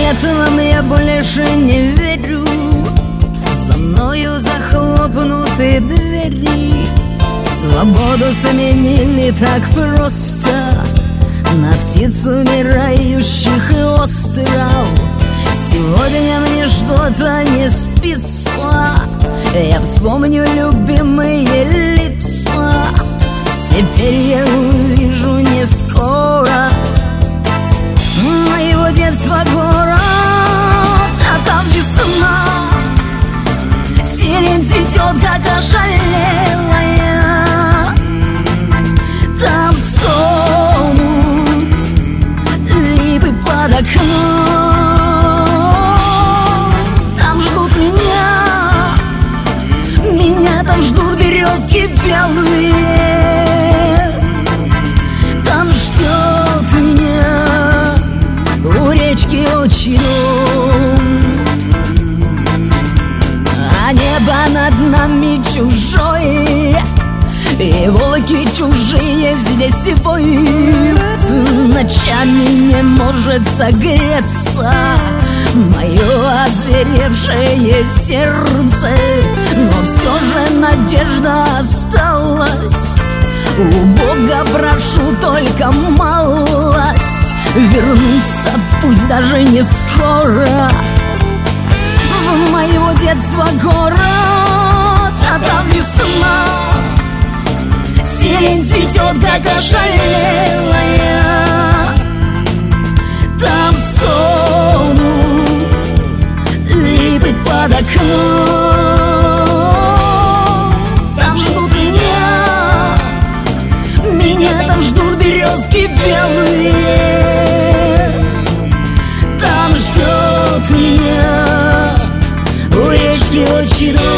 клятвам я больше не верю. За мною захлопнуты двери. Свободу заменили так просто на птиц умирающих и остров. Сегодня мне что-то не спится. Я вспомню любимые лица. Теперь я увижу не скоро моего детства город. А там весна, сирень цветет, как ошалелая. Там стонут липы под окном. Там ждут меня там ждут березки белые. Там ждет меня у речки отчий дом. А небо над нами чужое, и волки чужие здесь воют. Ночами не может согреться мое озверевшее сердце, но все же надежда осталась. У Бога прошу только малость, вернуться пусть даже не скоро в моего детства город. А там весна, сирень цветет, как ошалелая. Там стонут липы под окном. Там ждут меня там ждут березки белые. Там ждет меня у речки отчий дом.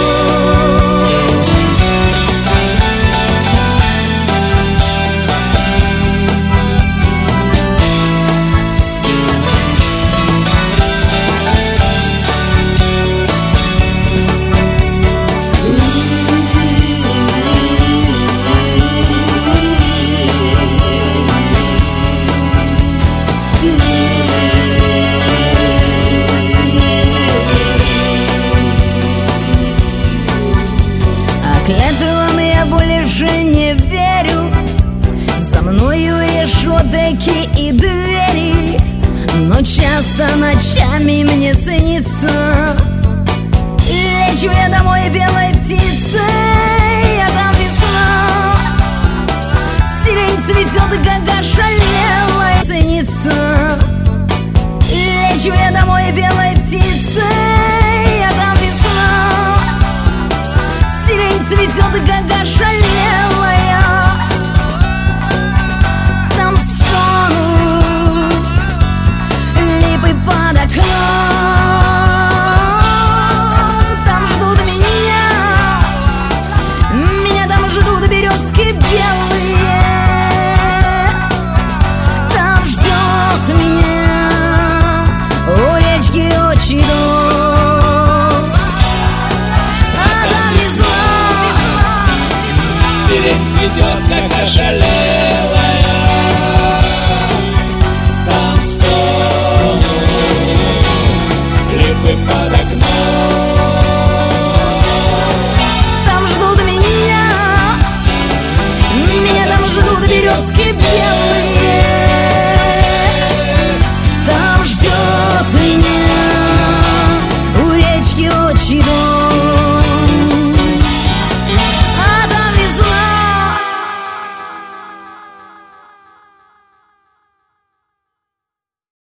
Клятвам я больше не верю. За мною решетки и двери. Но часто ночами мне снится. Лечу я домой белой птицей. А там весна, сирень цветет, как ошалелая. Снится